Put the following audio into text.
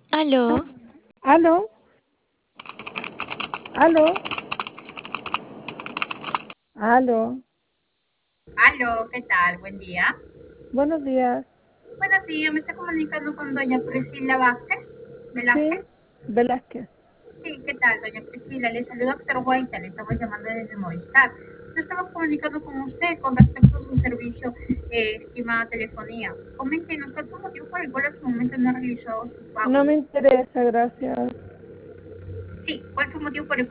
Aló, ¿Aló? ¿Aló? ¿Aló? Aló, ¿qué tal? Buen día. Buenos días. Buenos días, me está comunicando con doña Priscila Vázquez. Sí, Velázquez. Velázquez. Sí, ¿qué tal, doña Priscila? Le saluda doctor Guaita, le estamos llamando desde Movistar. Nos estamos comunicando con usted con respecto a su servicio, estimada telefonía. Coméntenos cuál fue el motivo por el cual en su momento no ha realizado su pago. No me interesa, gracias. Sí, ¿cuál fue el motivo por el